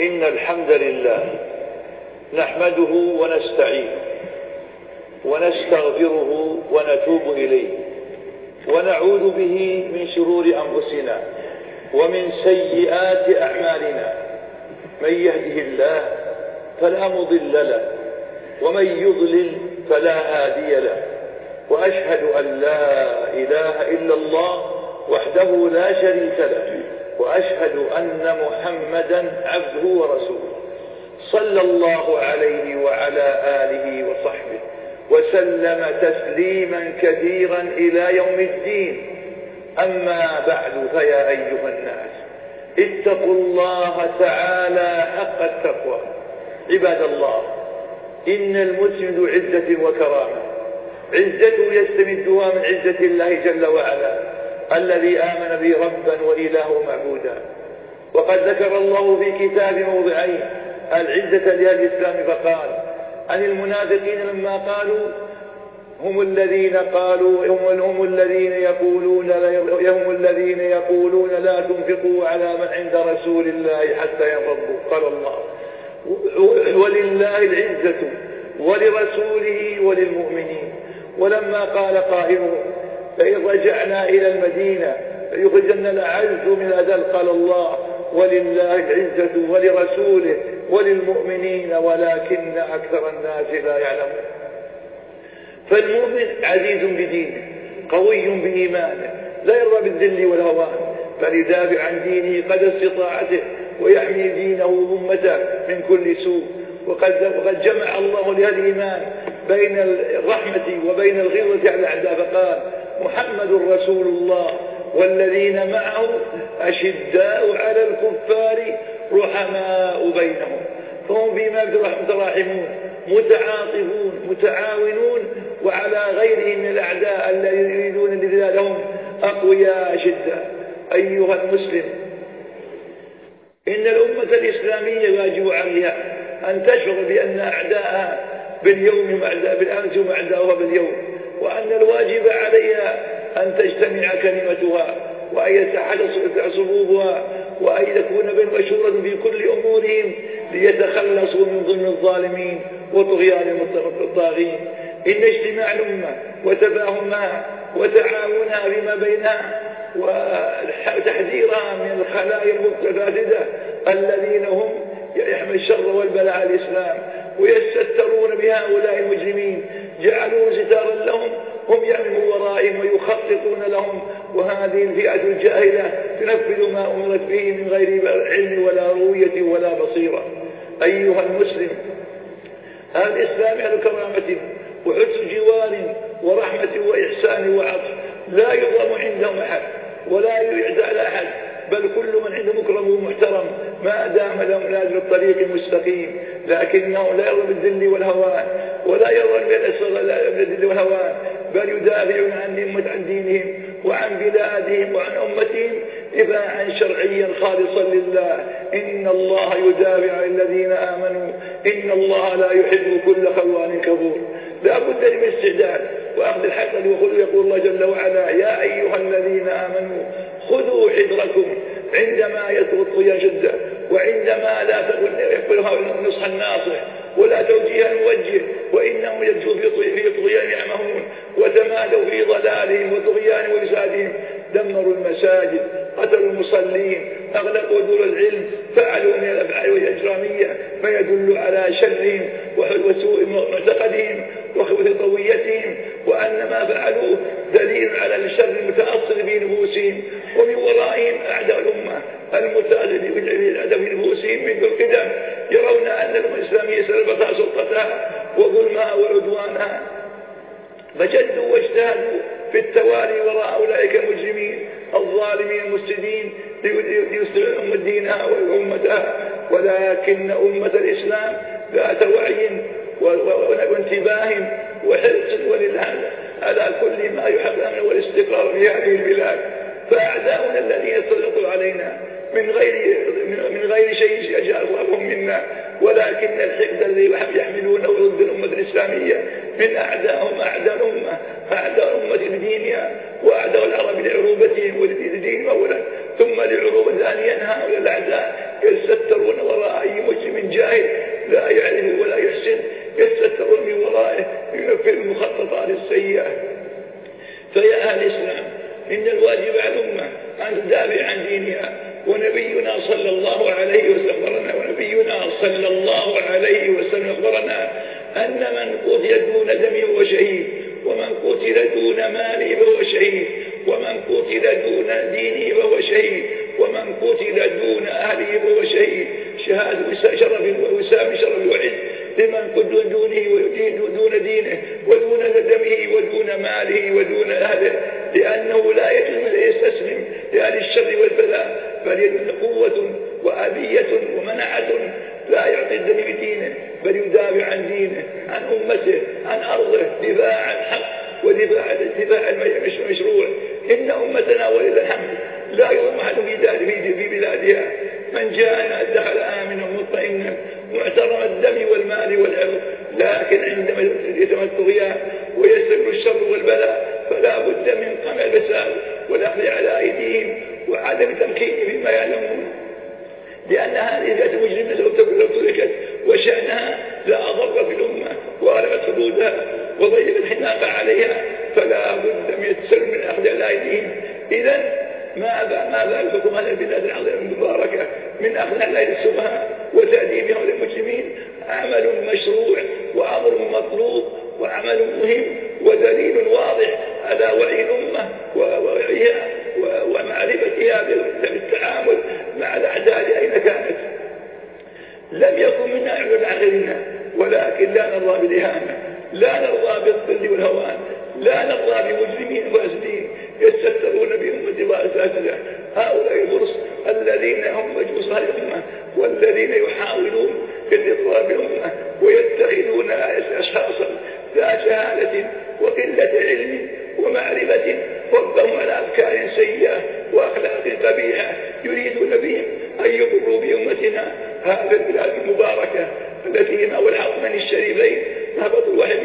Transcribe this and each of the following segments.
إن الحمد لله نحمده ونستعينه ونستغفره ونتوب إليه ونعوذ به من شرور أنفسنا ومن سيئات أعمالنا. من يهده الله فلا مضل له ومن يضلل فلا هادي له، وأشهد أن لا إله إلا الله وحده لا شريك له، وأشهد أن محمدا عبده ورسوله صلى الله عليه وعلى آله وصحبه وسلم تسليما كثيرا إلى يوم الدين. أما بعد، فيا أيها الناس اتقوا الله تعالى حق التقوى. عباد الله، إن المسلم ذو عزة وكرامة، عزته يستمدها من عزة الله جل وعلا الذي آمن به ربا وإله معبودا. وقد ذكر الله في كتاب موضعين العزة لأهل الإسلام، فقال عن المنافقين لما قالوا هم الذين يقولون لا تنفقوا على من عند رسول الله حتى ينفضوا. قال الله ولله العزة ولرسوله وللمؤمنين. ولما قال قائلهم فإن رجعنا إلى المدينة فيخرجن الأعز من الأذل، قال الله ولله العزة ولرسوله وللمؤمنين ولكن أكثر الناس لا يعلمون. فالمؤمن عزيز بدينه قوي بإيمانه، لا يرضى بالذل والهوان، بل يدافع عن دينه قدر استطاعته ويحمي دينه وأمته من كل سوء. وقد جمع الله لهذا الإيمان بين الرحمة وبين الغيظة على الأعداء، فقال محمد رسول الله والذين معه أشداء على الكفار رحماء بينهم، فهم بما متراحمون متعاطفون متعاونون، وعلى غيرهم من الأعداء الذين يريدون انذلالهم أقوياء أشداء. أيها المسلم، إن الأمة الإسلامية واجب عليها أن تشعر بأن أعداءها باليوم بالأمس وأعداؤها باليوم، وأن الواجب عليها أن تجتمع كلمتها وأن يتحدث صفوفها وأن تكون مشورة في كل أمورهم ليتخلصوا من ظلم الظالمين وطغيان الطاغين. إن اجتماع الأمة وتفاهمها وتعاونها فيما بينها وتحذيرها من الخلايا المتفاسدة الذين هم يحمل الشر والبلاء على الإسلام ويستترون بهؤلاء المجرمين جعلوا ستارا لهم هم يعملون ورائهم ويخططون لهم، وهذه الفئة الجاهلة تنفذ ما أمرت به من غير علم ولا رؤية ولا بصيرة. أيها المسلم، هذا الإسلام على كرامة وحسن جوار ورحمة وإحسان وعطف، لا يظلم عندهم أحد ولا يعزى على أحد، بل كل من عنده مكرم ومحترم ما دام لهم لازم الطريق المستقيم، لكنه لا يرضى بالذل والهوان ولا يرضى بالذل والهوان، بل يدافعون عن دينهم وعن بلادهم وعن أمتهم دفاعا شرعيا خالصا لله. إن الله يدافع عن الذين آمنوا إن الله لا يحب كل خوان كفور. لا بد من الاستعداد وأخذ الحق، يقول الله جل وعلا يا أيها الذين آمنوا خذوا حذركم عندما يطغى شدة، وعندما لا يقبلها النصح الناصح ولا توجيه الموجه، وإنهم يرجوا في طغيان يعمهون وتمادوا في ضلالهم وطغيان وفسادهم، دمروا المساجد، قتلوا المصلين، أغلقوا دور العلم، فعلوا من الأفعال والإجرامية ما يدل على شرهم وسوء معتقدهم وخبث طويتهم، وأن ما فعلوه دليل على الشر المتأصل في نفوسهم، ومن ورائهم أعداء الأمة المتأصل في نفوسهم منذ القدم، يرون أن الأمة الإسلامية سلبتها سلطتها وظلمها وعدوانها، فجدوا واجتهدوا في التوالي وراء أولئك المجرمين الظالمين المفسدين ليسلموا أمة دينها وأمتها. ولكن أمة الإسلام ذات وعي وانتباه وحرص وللهدى على كل ما يحب الأمن والاستقرار في هذه البلاد، فأعداؤنا الذين سلطوا علينا من غير شيء يجعلهم منا، ولكن الحقد الذي يحملونه ضد الأمة الإسلامية من أعدائهم أعداء الأمة، أعداء الأمة لدينها وأعداء العرب لعروبتهم ولدينهم أولا ثم لعروبة ثانيا. هؤلاء الأعداء يستترون وراء أي دينها. ونبينا صلى الله عليه وسلم أخبرنا أن من قتل دون دمه فهو شهيد، ومن قتل دون ماله فهو شهيد، ومن قتل دون دينه فهو شهيد، ومن قتل دون أهله فهو شهيد. شهادة شرف ووسام شرف وعز لمن قتل دونه ودون دينه ودون دمه ودون ماله ودون أهله، لأنه لا يجوز أن يستسلم لأهل الشر والبلاء، بل يدل قوة وأبية ومنعة لا يعطي الدم بدينه، بل يدافع عن دينه، عن أمته، عن أرضه، دفاع الحق ودفاع المشروع. إن أمتنا ولله الحمد لا يظلم أحد في بلادها، من جاءنا دخل آمنا مطمئنا معترم الدم والمال والعرض، لكن عندما يتم الطغيان ويستمر الشر والبلاء فلا بد من قمع الفساد والأخذ على أيديهم وعدم تمكينهم فيما يعلمون، لأن هذه الفئة المجرمة لو تركت وشأنها لأضرت بالأمة وغلبت حدودها وضيقت الحناق عليها، فلا بد من التسلم من أخذ على أيديهم. إذن ماذا الحكم هذه البلاد العظيمة المباركة من أخذ على أيدي السفهاء وتأديبهم للمجرمين؟ عمل مشروع وأمر مطلوب وعمل مهم ودليل واضح على وعي الأمة ووعيها ومعرفتها بالتعامل مع الأعداء أين كانت. لم يكن منا عمل عن غيرنا، ولكن لا نرضى بالإهانة، لا نرضى بالذل والهوان، لا نرضى بمجرمين فاسدين يستترون بأمة وأساتذة. هؤلاء الفرس الذين هم مجوس هذه الأمة والذين يحاولون الاضطراب بالأمة ويتخذون أشخاصا ذات جهالة وقلة علم ومعرفة ربهم على أفكار سيئة وأخلاق قبيحة، يريدون بهم أن يضروا بأمتنا هذه البلاد المباركة التي هي والحرمين الشريفين هبط الوحي.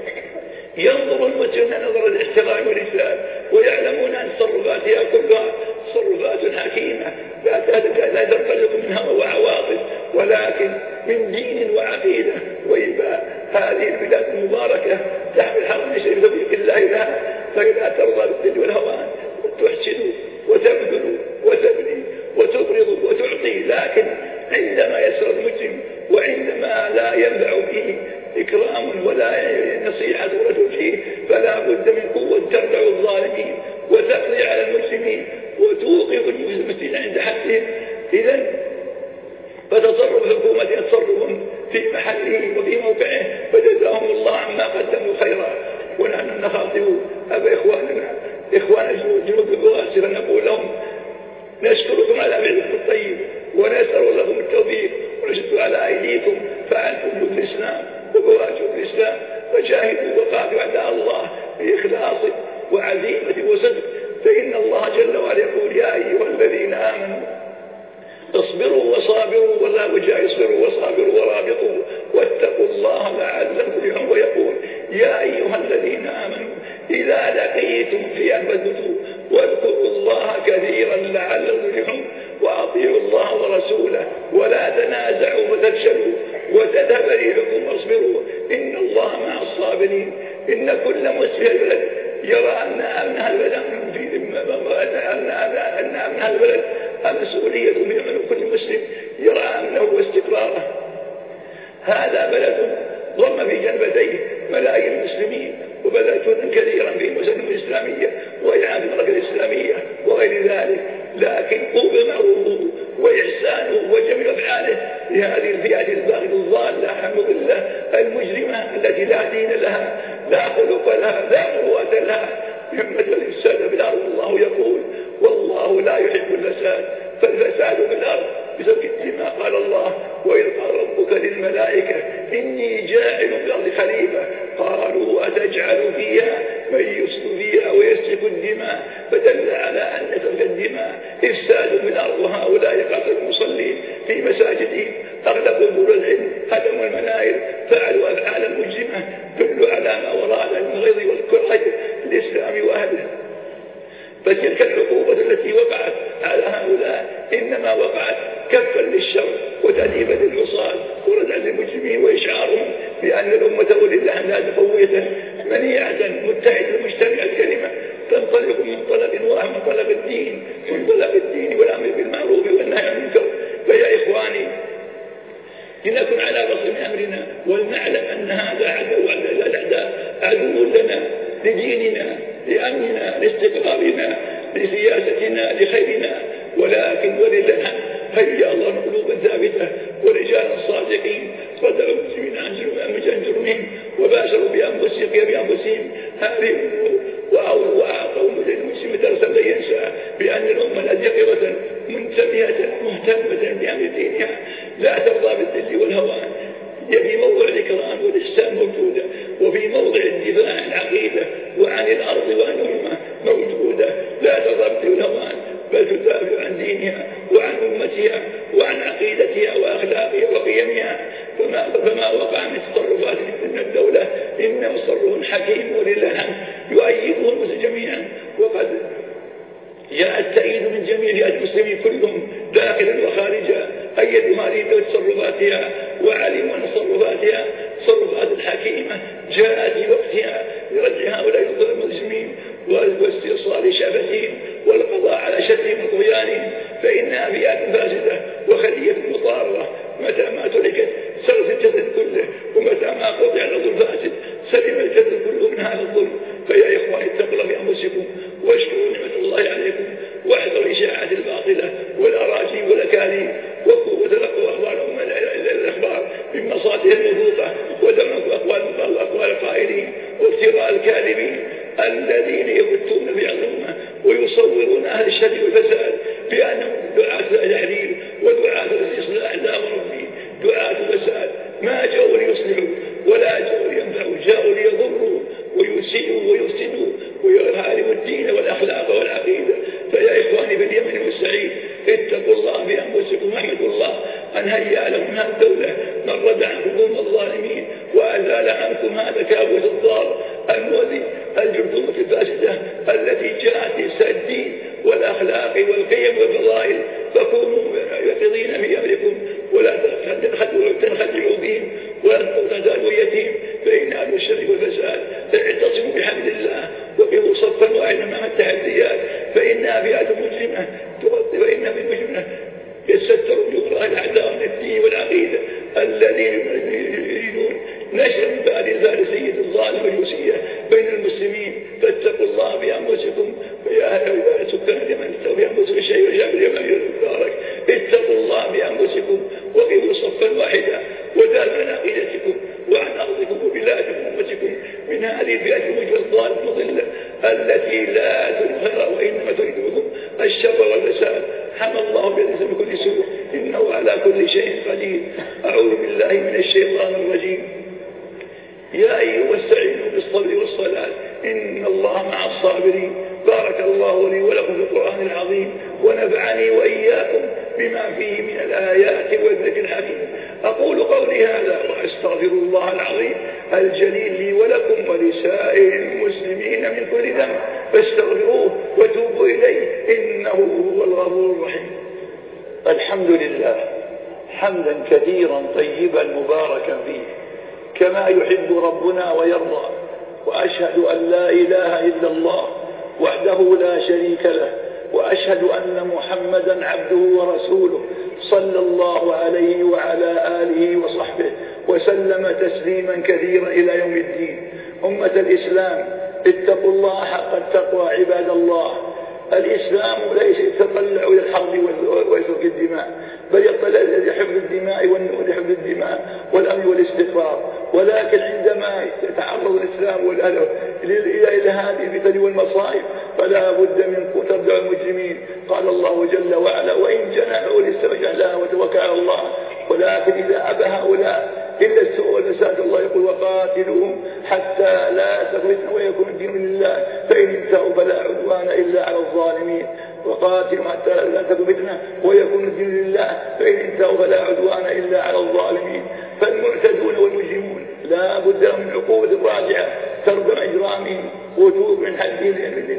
ينظر المسلمون نظر الاحترام والإسلام ويعلمون أن تصرفاتها كلها تصرفات حكيمة لا تنطلق من هوى وعواطف، ولكن من دين وعقيدة وإباء. هذه البلاد المباركة تحمل الحرمين الشريفين توفيق الله لها، فإذا ترضى بالذل والهوان وتحسن وتبذل وتبني وتبرض وتعطي، لكن عندما يسر المسلم وعندما لا ينفع به إكرام ولا نصيحة ولا توجيه فلا بد من قوة تردع الظالمين وتقضي على المسلمين وتوقف المسلمين عند حدهم. إذن فتصرف الحكومة تصرف في محله وفي موقعه، فجزاهم الله عما قدموا خيرا. ونحن نخاطب إخواننا جنود البواسر نقول لهم نشكركم على فعلكم الطيب ونسأل لكم التوفيق ونشد على أيديكم، فأنتم جند الإسلام وبواجه الإسلام، وجاهدوا وقاتلوا أعداء الله بإخلاص وعزيمة وصدق، فإن الله جل وعلا يقول يا أيها الذين آمنوا اصبروا وصابروا ولا وجاء اصبروا وصابروا ورابطوا واتقوا الله لعلكم تفلحون. ويقول يا أيها الذين آمنوا إذا لقيتم فئة فاثبتوا واذكروا الله كثيرا لعلكم تفلحون وأطيعوا الله ورسوله ولا تنازعوا فتفشلوا وتذهب ريحكم واصبروا إن الله مع الصابرين. إن كل مسلم يرى أن أمنها البلد مسؤولية من كل مسلم يرى أمنه واستقراره. هذا بلد ضم في جنبتيه ملايين المسلمين وبلد كثيرا في المسلمين الإسلامية وإعادة المركز الإسلامية وغير ذلك، لكن قوم معروفه وإحسانه وجميع أفعاله لهذه الفئة الباغية الضالة المضلة المجرمة التي لا دين لها لا خلق لها لا قوة لها. مثل الفساد في الأرض الله يقول والله لا يحب الفساد، فالفساد في الأرض بسبب ما قال الله وإذ قال ربك للملائكة إني جاعل في الأرض خليفة قالوا أتجعل فيها من يفسد فيها ويسفك الدماء، فدل على أن سفك الدماء إفساد في الأرض. وهؤلاء يقاتل المصلين في مساجدهم أغلقوا دور العلم هدموا المناير فعلوا أفعالا مجرمة تدل على ما وراء الغيظ والكره الإسلام وأهله. فتلك العقوبة التي وقعت على هؤلاء إنما وقعت كفا للشر وتأديبا للعصاة وردعا للمجرمين وإشعارهم بأن الأمة ولله لا قوية منيعة متحدة مجتمعة الكلمة ينطلق من منطلق واحد، منطلق الدين، منطلق الدين والأمر بالمعروف والنهي عن المنكر. فيا إخواني لنكن على بصر من أمرنا، ولنعلم أن هذا عدو الأعداء، عدو لنا، لديننا، لأمننا، لاستقرارنا، لسياستنا، لخيرنا. ولكن ولله الحمد هيا الله قلوبا ثابتة ورجالا صادقين صدروا المسلمين عن جرمهم وباشروا بأنفسهم هذه وأعطوا المسلمين درسا لا ينسى بأن الأمة الأزيقظة منتبهة مهتمة بأمر دينها لا ترضى بالذل والهوان. هي في موضع الإكرام والإحسان موجودة، وفي موضع الدفاع عن العقيدة وعن الأرض وعن الأمة موجودة، لا ترضى بالذل والهوان، بل تدافع عن دينها وعن أمتها وعن عقيدتها وأخلاقها وقيمها. فما وقع من تصرفات من الدولة إنه تصرف حكيم ولله الحمد يؤيده المسلمين جميعا، وقد جاء التأييد من جميع المسلمين كلهم داخلا وخارجا أيدوا هذه الدولة تصرفاتها وعلموا أن تصرفاتها تصرفات الحكيمة جاءت في وقتها لرجع هؤلاء المسلمين واستئصال شعبتهم والقضاء على شتهم وطغيانهم. فإنها فئات فاسدة وخلية مضارة، متى ما تركت سلف الجسد كله، ومتى ما قطع العضو الفاسد سلم الجسد كله من هذا الظلم. فيا إخواني اتقوا الله بأنفسكم واشكروا نعمة الله عليكم، واحذروا إشاعة الباطلة والأراجيل والأكاذيب، وتلقوا أخبارهم الأخبار من مصادر الموثوقة، ودمروا أقوال القائلين وافتراء الكاذبين الذين يبثون في الأمة ويصورون أهل الشر والفساد بأنهم دعاة التحرير ودعاة الإصلاح. لا وربي، دعاة الفساد ما جاءوا ليصلحوا ولا جاءوا لينفعوا، جاءوا ليضروا ويسيئوا ويفسدوا ويهاربوا الدين والأخلاق والعقيدة. فيا إخواني في اليمن والسعيد اتقوا الله بأنفسكم واحمدوا الله أن هيأ لكم هذه الدولة، من رد عنكم ظلم الظالمين وأزال عنكم هذا كابوس الضار المؤذي، الجرذومة الفاسدة التي جاءت لإفساد الدين والأخلاق والقيم والفضائل. فكونوا يقظين في أمركم ولا تنخدعوا بهم ولا تزالوا يتيم، فإن أهل الشر والفساد اعتصموا بحمد الله وقفوا صفا واحدا مع التحديات، فإنها فئات مجرمة تغطي، فإنها من مجرمة يستروا بكره الأعداء من الدين والعقيدة الذين يريدون نشر بعد الفارسية الظالمة والمسيئة بين المسلمين. فاتقوا الله بأنفسكم فيا سكان اليمن اتقوا بأنفسكم الشيء والشعب اليمني المبارك، اتقوا الله بأنفسكم وقفوا صفا واحدا ودافعوا عن عقيدتكم وعن أرضكم وبلادكم وأمتكم من هذه الفئة المجرمة الظالمة المضلة التي لا تريد خيرا وإنما تريد بكم الشر والفساد. حمى الله بيده من كل سوء إنه على كل شيء قدير. أعوذ بالله من الشيطان الرجيم. يا أيها استعينوا بالصبر والصلاة إن الله مع الصابرين. بارك الله لي ولكم في القرآن العظيم، ونفعني وإياكم بما فيه من الآيات والذكر الحكيم. أقول قولي هذا وأستغفر الله العظيم الجليل لي ولكم ولسائر المسلمين من كل ذنب، فاستغفروه وتوبوا إليه إنه هو الغفور الرحيم. الحمد لله حمدا كثيرا طيبا مباركا فيه كما يحب ربنا ويرضى، وأشهد أن لا إله إلا الله وحده لا شريك له، وأشهد أن محمدا عبده ورسوله صلى الله عليه وعلى آله وصحبه وسلم تسليما كثيرا إلى يوم الدين. أمة الإسلام اتقوا الله حق التقوى عباد الله. الإسلام ليس يتطلع إلى الحرب وسفك الدماء، بل يطلع إلى حفظ الدماء حفظ الدماء والأمن والاستقرار. ولكن عندما يتعرض الإسلام إلى هذه الفتن والمصائب فلا بد من تردع المجرمين. قال الله جل وعلا: وإن جنحوا للسلم فاجنح وتوكل على الله. ولكن إذا أبى هؤلاء إلا السوء والفساد الله يقول: وقاتلوهم حتى لا تفتنوا ويكون الدين لله فإن انتهوا فلا عدوان إلا على الظالمين. وقاتلوا حتى لا تفتنوا ويكون الدين لله فإن انتهوا فلا عدوان إلا على الظالمين. فالمعتدون والمجرمون لا بد من عقوبة راجعة تردع إجرامهم وتوب من حدهم،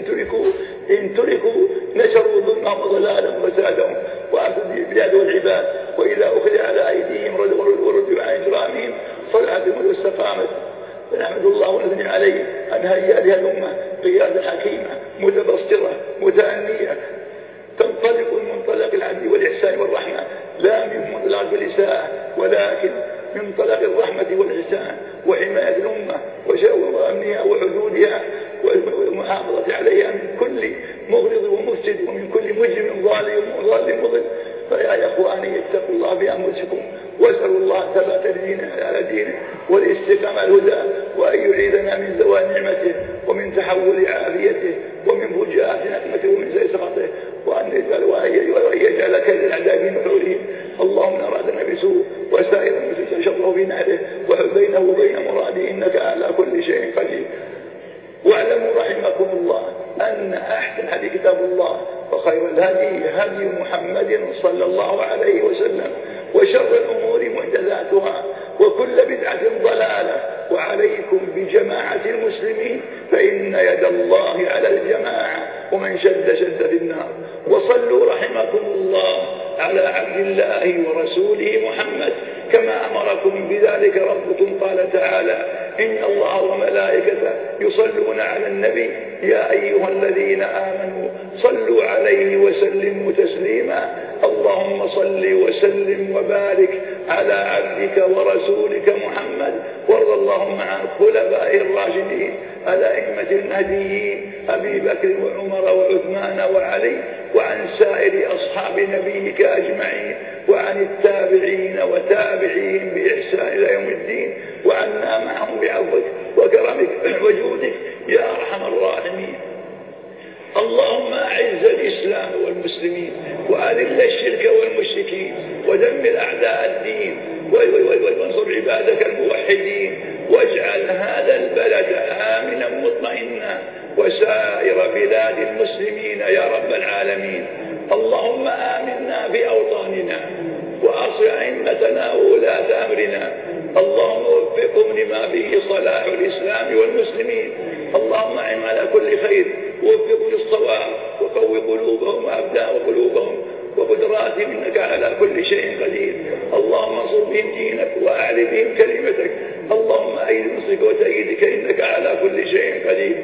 إن تركوا نشروا ظلمهم وضلالهم وفسادهم وأفسدوا البلاد والعباد، وإذا أخذ على أيديهم وردوا عن إجرامهم صلحت الأمور واستقامت. فنحمد الله ونثني عليه أن هيأ لها الأمة قيادة حكيمة متبصرة متأنية، تنطلق من منطلق العدل والإحسان والرحمة، لا من منطلق الإساءة، ولكن من منطلق الرحمة والإحسان وحماية الأمة وأمنها وحدودها والمحافظة عليها من كل مغرض ومفسد ومن كل مجرم ظالم مضل. فيا إخواني اتقوا الله بأنفسكم واسألوا الله ثبات على دينه والاستقامة الهدى، وأن يعيذنا من زوال نعمته ومن تحول عافيته ومن فجاءة نقمته ومن زي سخطه، وأن يجعل كيد الأعداء في نحورهم. اللهم أرادنا بسوء وسائر المسلمين شره في نحره وحل بينه وبين مراده، إنك على كل شيء قدير. واعلموا رحمكم الله أن أحسن هدي كتاب الله، وخير الهدي هدي محمد صلى الله عليه وسلم، وشر الأمور محدثاتها، وكل بدعة ضلالة. وعليكم بجماعة المسلمين فإن يد الله على الجماعة، ومن شد شد في النار. وصلوا رحمكم الله على عبد الله ورسوله محمد كما أمركم بذلك ربكم. قال تعالى: إن الله وملائكته يصلون على النبي يا أيها الذين آمنوا صلوا عليه وسلموا تسليما. اللهم صل وسلم وبارك على عبدك ورسولك محمد، وارض اللهم عن الخلفاء الراشدين الأئمة المهديين أبي بكر وعمر وعثمان وعلي، وعن سائر أصحاب نبيك أجمعين، وعن التابعين وتابعين بإحسان إلى يوم الدين، وعنا معهم بعفوك وكرمك وجودك يا أرحم الراحمين. اللهم أعز الإسلام والمسلمين، وأذل الشرك والمشركين، ودمر أعداء الدين، وانصر عبادك الموحدين، واجعل هذا البلد آمنا مطمئنا وسائر بلاد المسلمين يا رب العالمين. اللهم آمنا في أوطاننا، وأصل أئمتنا وولاة أمرنا. اللهم وفقهم لما فيه صلاح الإسلام والمسلمين. اللهم أعن على كل خير، ووفقهم للصواب، وقوي قلوبهم وأبدأ قلوبهم وقدراتهم، إنك على كل شيء قدير. اللهم انصر بهم دينك وأعل بهم كلمتك. اللهم أيد نصرك وتأييدك، إنك على كل شيء قدير.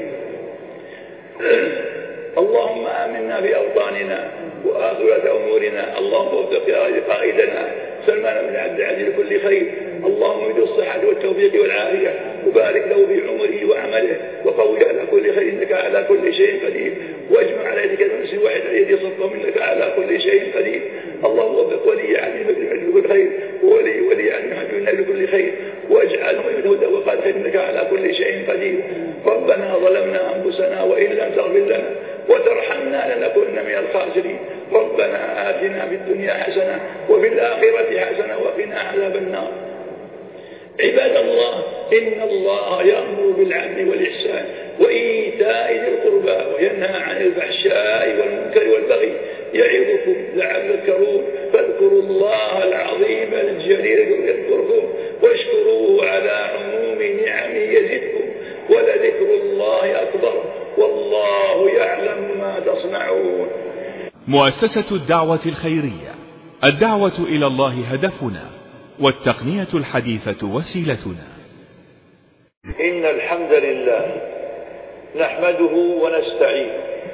اللهم آمنا في أوطاننا وآخرة أمورنا. اللهم وفق قائدنا سلمان بن عبد العزيز لكل خير. اللهم ذو الصحة والتوفيق والعافية، وبارك له في عمره وعمله، وقوي على كل خير، إنك على كل شيء قدير. واجمع على يدك المسلم واحد على يدي صفهم، إنك على كل شيء قدير. اللهم وفق ولي علي بن لكل خير، وولي علي محمد لكل خير، واجعله يهدى وقال خير، إنك على كل شيء قدير. ربنا ظلمنا أنفسنا وإن لم تغفر لنا وترحمنا لنكن من الخاسرين. ربنا آتنا في الدنيا حسنة وفي الآخرة حسنة وقنا عذاب النار. عباد الله، إن الله يأمر بالعدل والإحسان وإيتاء ذي القربى وينهى عن الفحشاء والمنكر والبغي، يعظكم لعلكم تذكرون. فاذكروا الله العظيم الجليل يذكركم، واشكروه على عموم نعمه يزدكم، ولذكر الله أكبر، والله يعلم ما تصنعون. مؤسسة الدعوة الخيرية، الدعوة إلى الله هدفنا، والتقنية الحديثة وسيلتنا. إن الحمد لله نحمده ونستعينه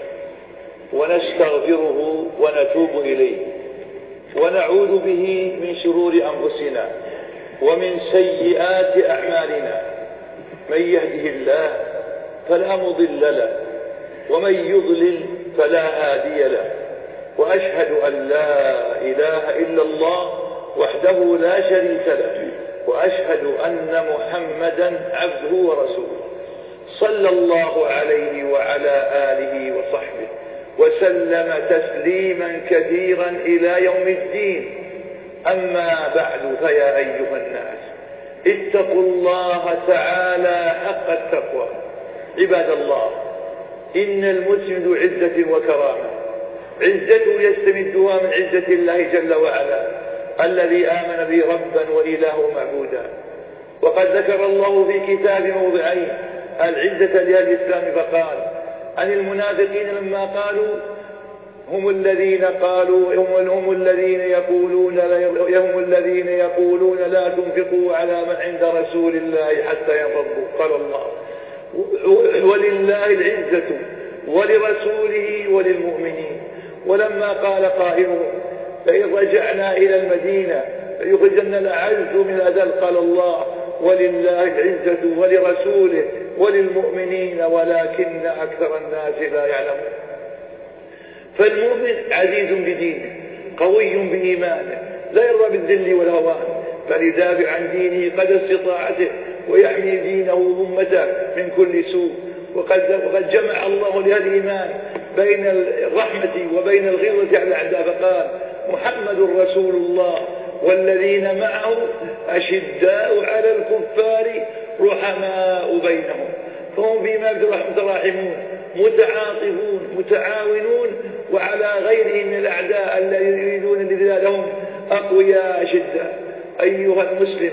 ونستغفره ونتوب إليه، ونعوذ به من شرور أنفسنا ومن سيئات أعمالنا. من يهده الله فلا مضل له، ومن يضلل فلا هادي له. وأشهد أن لا إله إلا الله وحده لا شريك له، وأشهد أن محمدا عبده ورسوله، صلى الله عليه وعلى آله وصحبه وسلم تسليما كثيرا إلى يوم الدين. أما بعد، فيا أيها الناس، اتقوا الله تعالى حق التقوى. عباد الله، إن المسلم ذو عزة وكرامة، عزته يستمدها من عزة الله جل وعلا الذي آمن به ربا وإله معبودا. وقد ذكر الله في كتاب موضعين العزة لأهل الإسلام، فقال عن المنافقين لما قالوا هم الذين يقولون لا تنفقوا على من عند رسول الله حتى ينفضوا. قال الله: ولله العزة ولرسوله وللمؤمنين. ولما قال قائلهم فإن رجعنا إلى المدينة فيخرجن الأعز من الأذل، قال الله ولله العزة ولرسوله وللمؤمنين ولكن أكثر الناس لا يعلمون. فالمؤمن عزيز بدينه قوي بإيمانه، لا يرضى بالذل والهوان، بل يدافع عن دينه قدر استطاعته ويحمي دينه وأمته من كل سوء. وقد جمع الله لهذا الإيمان بين الرحمة وبين الغيظة على الأعداء، فقال محمد رسول الله والذين معه أشداء على الكفار رحماء بينهم، فهم بما متراحمون متعاطفون متعاونون، وعلى غيرهم من الأعداء الذين يريدون انذلالهم أقوياء شدة. أيها المسلم،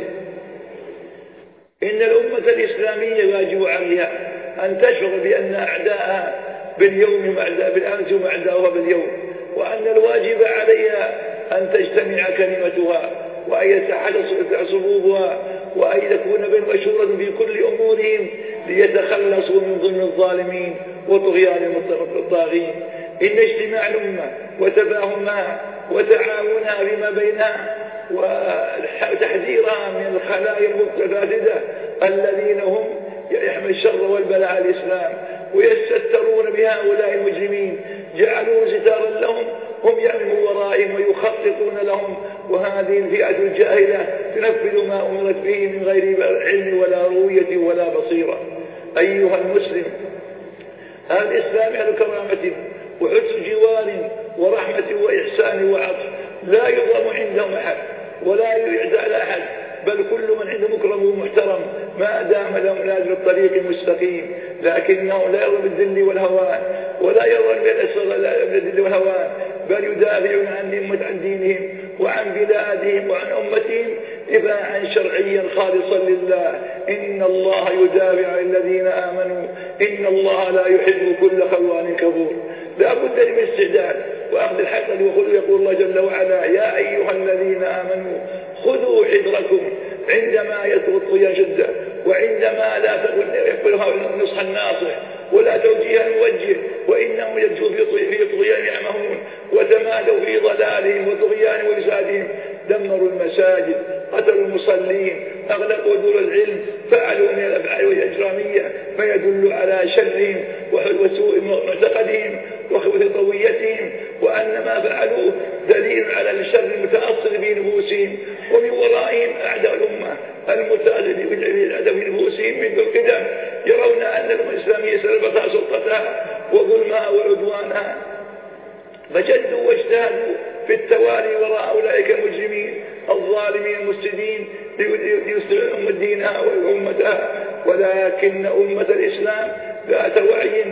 إن الأمة الإسلامية واجب عليها أن تشعر بأن أعداءها باليوم بالأمس وأعداؤها باليوم، وأن الواجب عليها أن تجتمع كلمتها وأن يتحدث صفوفها وأن تكون بين مشورة في كل أمورهم ليتخلصوا من ظلم الظالمين وطغيان الطاغين. إن اجتماع الأمة وتفاهمها وتعاونها بما بينها وتحذيرها من الخلايا المتفاسدة الذين هم يحمل الشر والبلاء على الإسلام ويستترون بهؤلاء المجرمين جعلوا ستارا لهم هم يعلموا ورائهم ويخططون لهم، وهذه الفئة الجاهلة تنفذ ما أمرت به من غير علم ولا رؤية ولا بصيرة. أيها المسلم، هذا الإسلام أهل كرامة وحسن جوار ورحمة وإحسان وعطف، لا يظلم عندهم أحد ولا يعزى على أحد، بل كل من عنده مكرم ومحترم ما دام لهم نازل الطريق المستقيم، لكنه لا يرضى بالذل والهوان ولا يرضى بالذل والهوان، بل يدافعون عن دينهم وعن بلادهم وعن أمتهم دفاعا شرعيا خالصا لله. إن الله يدافع عن الذين آمنوا إن الله لا يحب كل خوان كفور. لا بد من الاستعداد وأخذ الحذر، يقول الله جل وعلا يا أيها الذين آمنوا خذوا حذركم عندما يطغى الطغيان جدا، وعندما لا يقبلها النصح الناصح ولا توجيه الموجه، وإنهم يجوا في طغيان يعمهون وتمادوا في ضلالهم وطغيان وفسادهم، دمروا المساجد، قتلوا المصلين، أغلقوا دور العلم، فعلوا من الأفعال الإجرامية ما يدل على شرهم وسوء معتقدهم وخبث طويتهم، وأن ما فعلوه دليل على الشر المتأصل في نفوسهم، ومن ورائهم أعداء الأمة المتأصل في نفوسهم منذ القدم، يرون أن الأمة الإسلامية سلبتها سلطتها وظلمها وعدوانها، فجدوا واجتهدوا في التوالي وراء أولئك المجرمين الظالمين المفسدين ليسلموا أمة دينها وأمتها. ولكن أمة الإسلام ذات وعي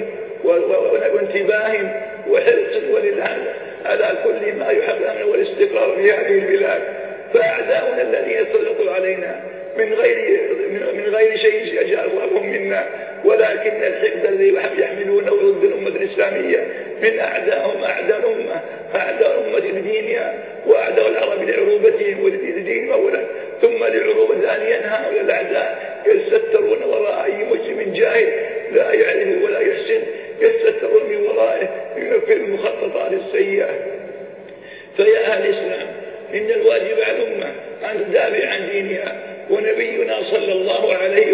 وانتباه وحرص وللعلم على كل ما يحقق الأمن والاستقرار في هذه البلاد، فأعداؤنا الذين سلطوا علينا من غير شيء أجابهم منا، ولكن الحقد الذي يحملونه ضد الأمة الإسلامية من أعدائهم أعداء الأمة، أعداء الأمة لدينها، وأعداء العرب لعروبتهم ولدينهم أولا، ثم لعروبة ثانيا هؤلاء الأعداء يستترون وراء أي مجرم جاهل لا يعرف ولا يحسن، يستترون من ورائه في المخططات السيئة. فيا أهل الإسلام، إن الواجب على الأمة أن تدافع عن دينها، ونبينا صلى الله عليه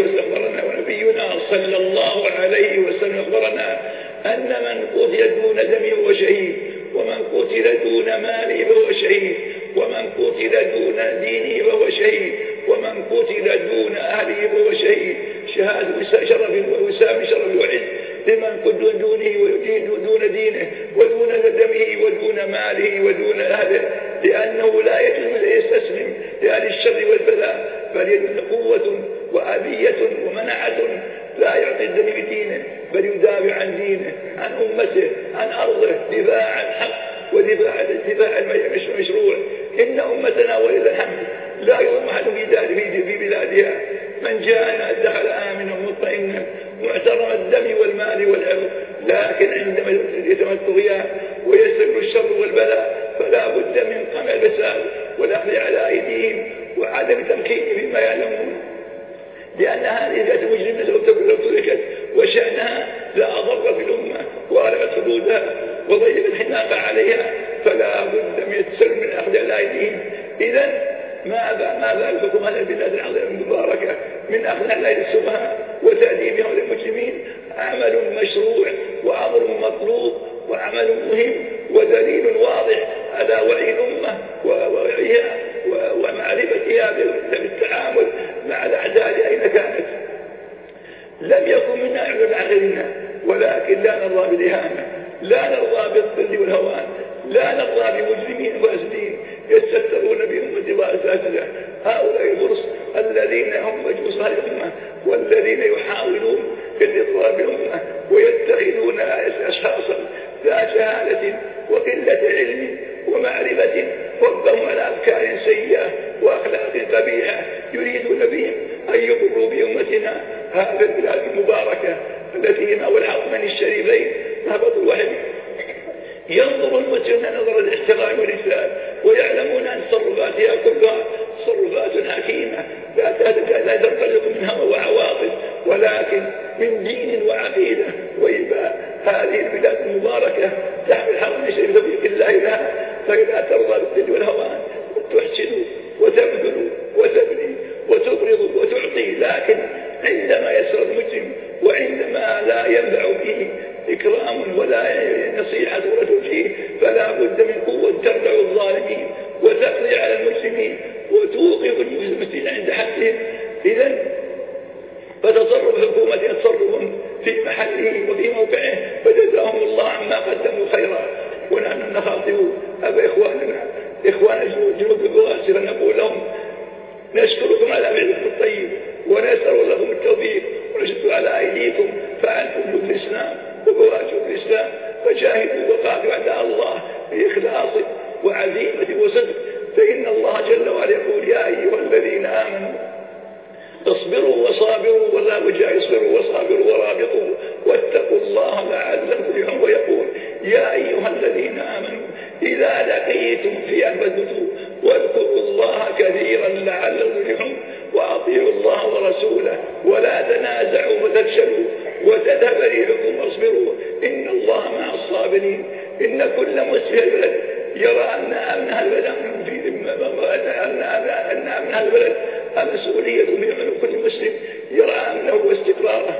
وسلم أخبرنا أن من قتل دون دم فهو شهيد، ومن قتل دون ماله فهو شهيد، ومن قتل دون دينه فهو شهيد، ومن قتل دون أهله فهو شهيد. شهادة شرف ووسام شرف وعز لمن قتل دون دينه ودون دمه ودون ماله ودون أهله، لأنه لا يجوز أن يستسلم لأهل الشر والبلاء، بل يدل قوة وأبية ومنعة لا يعطي الدم بدينه، بل يدافع عن دينه، عن أمته، عن أرضه، دفاع الحق ودفاع المشروع. إن أمتنا ولله الحمد لا يظلم أحد في بلادها، من جاءنا دخل آمنا مطمئنا معترم الدم والمال والعرض، لكن عندما يتم الطغيان ويستمر الشر والبلاء فلا بد من قمع الفساد والأخذ على أيديهم وعدم تمكينهم فيما يعلمون، لأن هذه الفئة المجرمة لو تركت وشأنها لا أضر في الأمة وغلبت حدودها وضيقت الحناق عليها، فلا بد من التسلم من أخذ على أيديهم. إذن ما بالكم هذه البلاد العظيمة المباركة من أخذ على أيدي السفهاء وتأديبهم للمسلمين؟ عمل مشروع وأمر مطلوب وعمل مهم ودليل واضح على وعي الأمة ووعيها ومعرفتها بالتعامل مع الأعداء أين كانت. لم يكن منا أعلن عن غيرنا، ولكن لا نرضى بالإهانة، لا نرضى بالذل والهوان، لا نرضى بمجرمين فاسدين يستترون بأمة وأساتذة. هؤلاء الفرس الذين هم مجوس هذه الأمة والذين يحاولون الاضرار بالأمة ويتخذون أشخاصا ذات جهالة وقلة علم ومعرفة ربهم على أفكار سيئة وأخلاق قبيحة يريدون بهم أن يضروا بأمتنا هذه البلاد المباركة التي هي مأوى الحرمين الشريفين مهبط الوحي. ينظر المسلمون نظر الاحترام والإسلام ويعلمون أن تصرفاتها كلها تصرفات حكيمة لا تنطلق من هوى وعواطف ولكن من دين وعقيدة وإباء. هذه البلاد المباركة تحمل الحرمين الشريفين توفيق الله لها، فإذا ترضى بالذل والهوان وتحسن وتبذل وتبني وتبرض وتعطي، لكن عندما يسر المسلم وعندما لا ينفع به إكرام ولا نصيحة ولا توجيه فلا بد من قوة تردع الظالمين وتقضي على المسلمين وتوقف المسلمين عند حدهم. إذن فتصرف حكومة تصرف في محله وفي موقعه، فجزاهم الله عما قدموا خيرا. ونحن نخاطب إخوان جنوب البواسر نقول لهم نشكركم على فعلكم الطيب ونسأل لكم التوفيق ونشد على أيديكم، فأنتم جند الإسلام وبواجب الإسلام، فجاهدوا وقاتلوا أعداء الله بإخلاص وعزيمة وصدق، فإن الله جل وعلا يقول يا أيها الذين آمنوا اصبروا وصابروا ولا وجاء اصبروا وصابروا ورابطوا واتقوا الله لعلكم تفلحون. ويقول يا أيها الذين آمنوا إذا لقيتم فئة فاثبتوا واذكروا الله كثيرا لعلكم تفلحون وأطيعوا الله ورسوله ولا تنازعوا فتفشلوا وتذهب ريحكم واصبروا إن الله مع الصابرين. إن كل مسلم يرى أن أمنها البلد مسؤولية من كل مسلم يرى أمنه واستقراره.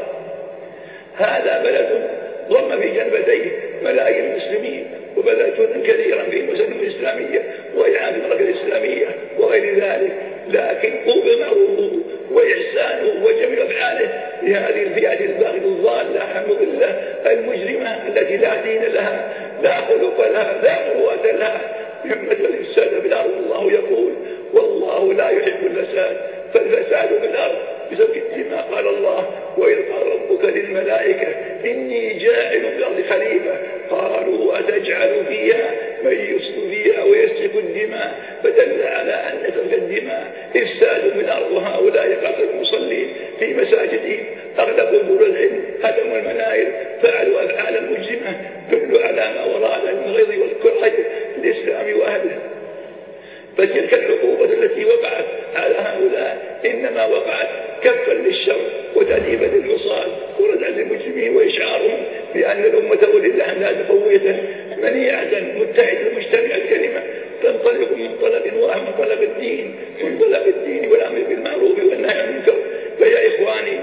هذا بلد ضم في جنبتيه ملايين المسلمين وبلد كثيرا في المسلمين الإسلامية وإعانة المملكة الإسلامية وغير ذلك، لكن قوم معروفه وإحسانه وجميع أفعاله لهذه الفئة الباغية الضالة المضلة المجرمة التي لا دين لها لا خلق لها لا قوة لها همة الإفساد في الأرض. الله يقول والله لا يحب الفساد، فالفساد في الأرض بسبب الدماء. قال الله وإذ قال ربك للملائكة إني جاعل في الأرض خليفة قالوا أتجعل فيها من يفسد فيها ويسفك الدماء، فدل على أن سفك الدماء إفساد في الأرض. وهؤلاء يقاتل المصلين في مساجدهم أغلقوا دور العلم هدموا المناير فعلوا أفعالا مجرمة تدل على ما وراء من الغيظ والكره للإسلام وأهله. فتلك العقوبة التي وقعت على هؤلاء إنما وقعت كفا للشر وتأديبا للعصاة وردعا للمسلمين وإشعارهم بأن الأمة ولله لا قوية منيعة متحدة مجتمعة الكلمة تنطلق من طلب واحد من طلب الدين والأمر بالمعروف والنهي عن المنكر. فيا إخواني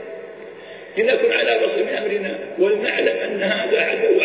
لنكن على بصر من أمرنا ولنعلم أن هذا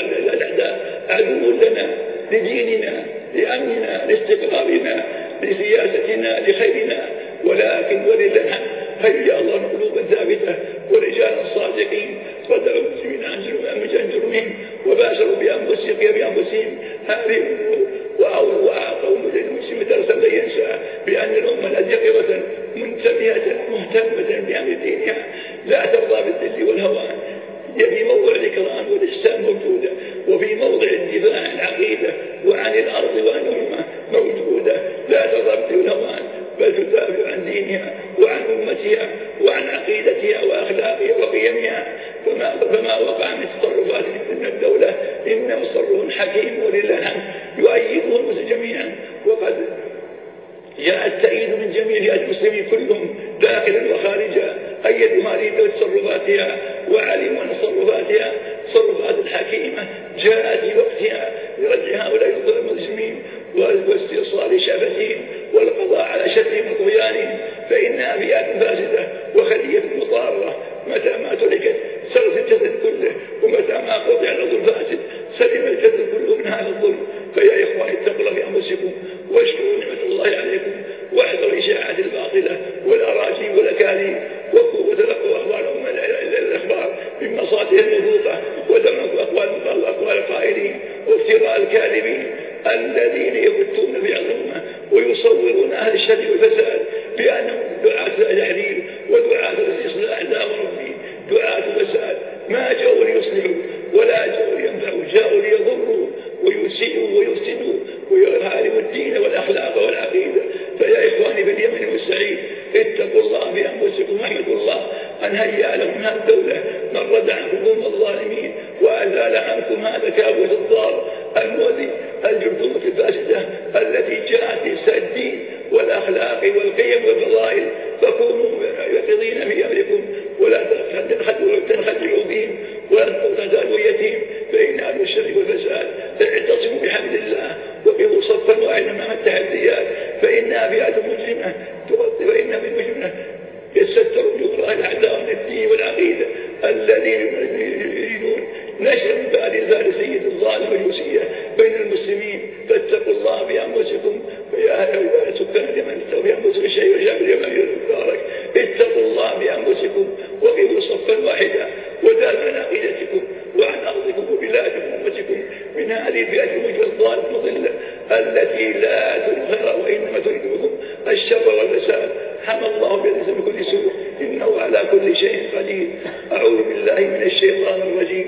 عدو لنا لديننا لأمننا لاستقرارنا لسياستنا لخيرنا، ولكن ولله الحمد هيا الله قلوبا ثابتة ورجالا صادقين صدروا المسلمين عن جرمهم وباشروا بأنفسهم هذه الأمور وأعطوا المسلم درسا لا ينسى بأن الأمة الأذيقظة منتبهة مهتمة بأمر دينها لا ترضى بالذل والهوان. في موضع الإكرام والإحسان موجودة، وفي موضع الدفاع عن العقيدة وعن الأرض وعن الأمة موجودة، لا ترضى بالذل والهوان بل تدافع عن دينها وعن أمتها وعن عقيدتها وأخلاقها وقيمها. فما وقع من تصرفات من الدولة إنه تصرف حكيم ولله الحمد يؤيده المسلمين جميعا، وقد جاء التأييد من جميع المسلمين كلهم داخلا وخارجا أيدوا هذه تصرفاتها وعلموا أن تصرفاتها تصرفات الحكيم حكيمة جاءت في وقتها لرجع هؤلاء المسلمين واستئصال شفتهم والقضاء على شتهم وطغيانهم، فإنها أبيات فاسدة وخلية مضارة، متى ما تركت سرت الجسد كله، ومتى ما قطع العضو الفاسد سلم الجسد كله من هذا الظلم. فيا إخواني اتقوا الله بأنفسكم واشكروا نعمة الله عليكم، واحذروا الإشاعات الباطلة والأراجيل والأكاذيب، وتلقوا أخبارهم الأخبار من مصادر الموثوقة، ودمروا أقوال القائلين وافتراء الكاذبين الذين يبثون بعظمة ويصورون أهل الشر والفساد بأنهم دعاة التحرير ودعاة الإصلاح. لا وربي، دعاة الفساد ما جاءوا ليصلحوا ولا جاءوا لينفعوا، جاءوا ليضروا ويسيئوا ويفسدوا ويهاربوا الدين والأخلاق والعقيدة. فيا إخواني باليمن والسعيد اتقوا الله بأنفسكم، واحمد الله أن هيأ لكم هذه الدولة من رد عنكم ظلم الظالمين وأزال عنكم هذا كابوس الضار المؤذي، الجرذومة الفاسدة التي جاءت لإفساد الدين والأخلاق والقيم والفضائل. فكونوا يقظين في أمركم ولا تنخدعوا بهم ولا تزالوا يتيم، فإن أهل الشر والفساد اعتصموا بحبل الله وقفوا صفا واحدا مع التحديات، فإنها فئات مجرمة تغطي، فإنها من مجرمة يستروا جغرها الأعداء من الدين والعقيدة الذين يريدون نشر بعد الفارسية الظالمة والمسيئة بين المسلمين. فاتقوا الله بأنفسكم ويا سكان اليمن اتقوا بأنفسكم الشيء وشعب اليمن المبارك، اتقوا الله بأنفسكم وقفوا صفا واحدا ودافعوا عن عقيدتكم وعن أرضكم وبلادكم وأمتكم من هذه الفئة المجرمة الظالمة المضلة التي لا تريد الخير وإنما تريد بكم الشر والفساد. حمى الله بيده من كل سوء إنه على كل شيء قدير. أعوذ بالله من الشيطان الرجيم.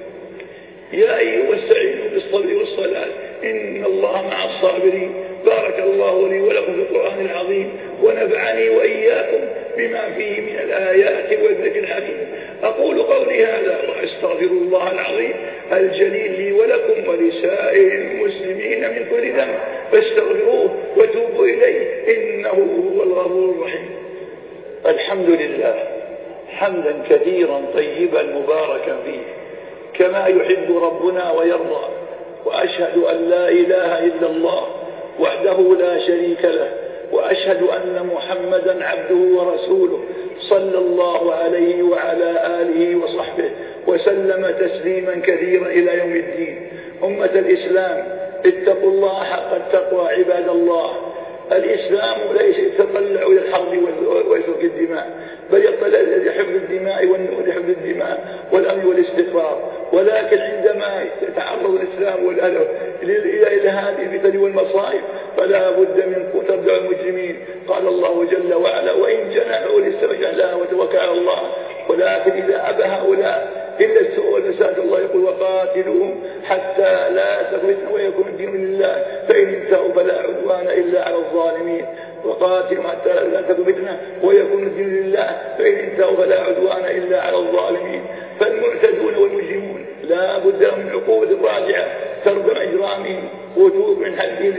يا أيها السعيدون بالصبر والصلاة إن الله مع الصابرين. بارك الله لي ولكم في القرآن العظيم ونفعني وإياكم بما فيه من الآيات والذكر الحكيم. أقول قولي هذا وأستغفر الله العظيم الجليل لي ولكم ولسائر المسلمين من كل ذنب فاستغفروه وتوبوا إليه إنه هو الغفور الرحيم. الحمد لله حمدا كثيرا طيبا مباركا فيه كما يحب ربنا ويرضى، وأشهد أن لا إله إلا الله وحده لا شريك له، وأشهد أن محمدا عبده ورسوله صلى الله عليه وعلى آله وصحبه وسلم تسليما كثيرا إلى يوم الدين. أمة الإسلام اتقوا الله حق التقوى عباد الله. الإسلام ليس يتطلع إلى الحرب وسفك الدماء، بل يطلع إلى حفظ الدماء حفظ الدماء والأمن والاستقرار، ولكن عندما يتعرض الإسلام والأهل إلى هذه الفتن والمصائب فلا بد من تردع المجرمين. قال الله جل وعلا وإن جنحوا للسمع لها وتوكل على الله، ولكن إذا أبى هؤلاء إلا السوء والفساد الله يقول وقاتلوهم حتى لا تفتنوا ويكون الدين لله فإن انتهوا فلا عدوان إلا على الظالمين. وقاتلوا حتى لا تفتنوا ويكون الدين لله فإن انتهوا فلا عدوان إلا على الظالمين. فالمعتدون والمجرمون لا بد من عقوبة راجعة تردع إجرامهم وتوب من حدهم،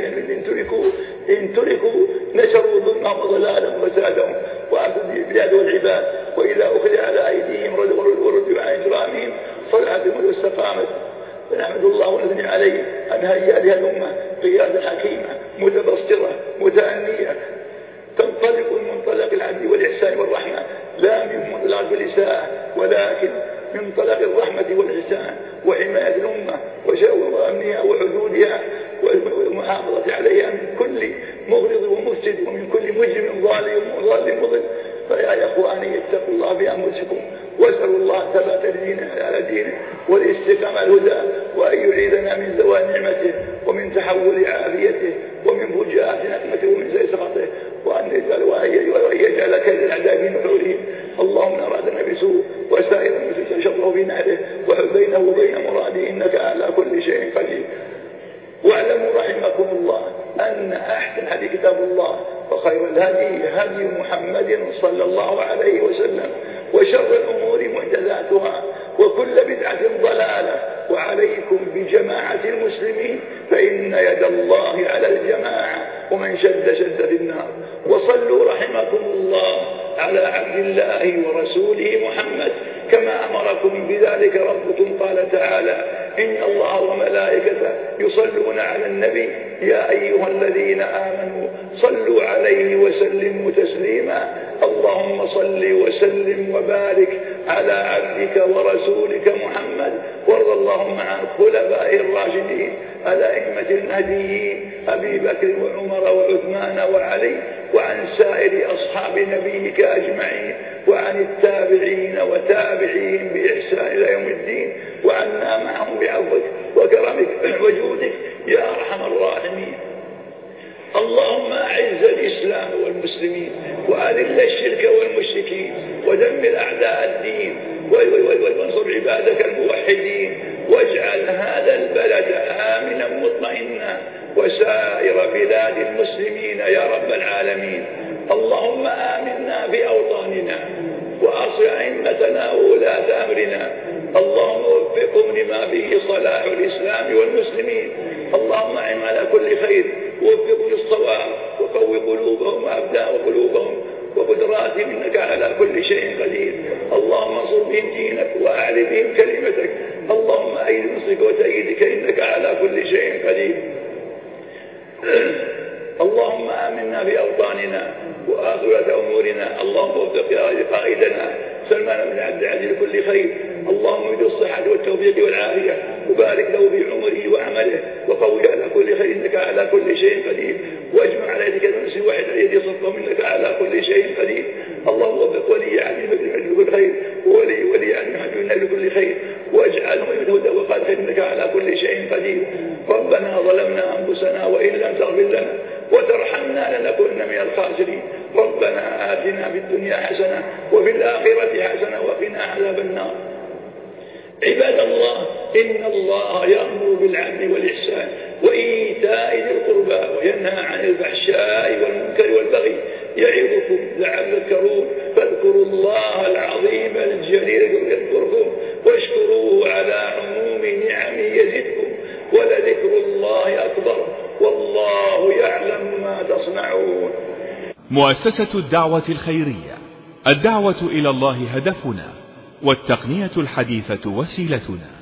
إن تركوا نشروا ظلمهم وضلالهم وفسادهم وأفسدوا البلاد والعباد، وإذا أخذ على أيديهم وردوا عن إجرامهم صلحت واستقامت. فنحمد الله ونثني عليه أن هيأ لها الأمة قيادة حكيمة متبصرة متأنية تنطلق من منطلق العدل والإحسان والرحمة، لا من منطلق الإساءة ولكن من منطلق الرحمة والإحسان وحماية الأمة وأمنها وحدودها والمحافظة عليها من كل مغرض ومفسد ومن كل مجرم ظالم مضل. فيا إخواني اتقوا الله بأنفسكم واسألوا الله ثبات دينه على دينه والاستقامة الهدى، وأن يعيذنا من زوال نعمته ومن تحول عافيته ومن فجاءة نقمته ومن زي سخطه، وأن يجعل كيد الأعداء في نحورهم. اللهم أرادنا بسوء وسائر المسلمين شره في نحره وحل بينه وبين مراده إنك على كل شيء قدير. واعلموا رحمكم الله أن أحسن حديث كتاب الله وخير الهدي هدي محمد صلى الله عليه وسلم، وشر الأمور محدثاتها وكل بدعة ضلالة، وعليكم بجماعة المسلمين فإن يد الله على الجماعة ومن شد في النار. وصلوا رحمكم الله على عبد الله ورسوله محمد كما أمركم بذلك ربكم. قال تعالى إن الله وملائكته يصلون على النبي يا أيها الذين آمنوا صلوا عليه وسلموا تسليما اللهم صل وسلم وبارك على عبدك ورسولك محمد وارض اللهم عن الخلفاء الراشدين الأئمة المهديين أبي بكر وعمر وعثمان وعلي وعن سائر أصحاب نبيك أجمعين وعن التابعين وتابعين بإحسان إلى يوم الدين وعنا معهم بعفوك وكرمك وجودك يا أرحم الراحمين. اللهم أعز الإسلام والمسلمين وأذل الشرك والمشركين ودمر أعداء الدين وانصر عبادك الموحدين واجعل هذا البلد آمنا مطمئنا وسائر بلاد المسلمين يا رب العالمين. اللهم آمنا في أوطاننا وأصلح أئمتنا وولاة أمرنا اللهم وفقهم لما فيه صلاح الإسلام والمسلمين. اللهم أعن على كل خير ووفقهم للصواب وقوي قلوبهم وأبداء قلوبهم وقدراتهم إنك على كل شيء قدير. اللهم انصر بهم دينك وأعل بهم كلمتك. اللهم أيد نصرك وتأييدك إنك على كل شيء قدير. اللهم آمنا في أوطاننا وآخرة أمورنا. اللهم وفق قائدنا سلمان بن عبد العزيز لكل خير. اللهم ادع الصحة والتوفيق والعافية وبارك له في عمره وعمله وقوي على كل خير إنك على كل شيء قدير واجمع على يدك المسلم واحد على يدي صفهم إنك على كل شيء قدير. اللهم وفق ولي علي بن لكل خير ولي علي محمد لكل خير واجعله يهدى وقال خير إنك على كل شيء قدير. ربنا ظلمنا أنفسنا وإن لم تغفر لنا وترحمنا لنكن من الخاسرين. ربنا آتنا في الدنيا حسنة وفي الآخرة حسنة وقنا عذاب النار. عباد الله إن الله يأمر بالعدل والإحسان وإيتاء ذي القربى وينهى عن الفحشاء والمنكر والبغي يعظكم لعلكم تذكرون فاذكروا الله العظيم الجليل يذكركم واشكروه على عموم نعمه يزدكم ولذكر الله أكبر والله يعلم ما تصنعون. مؤسسة الدعوة الخيرية الدعوة إلى الله هدفنا والتقنية الحديثة وسيلتنا.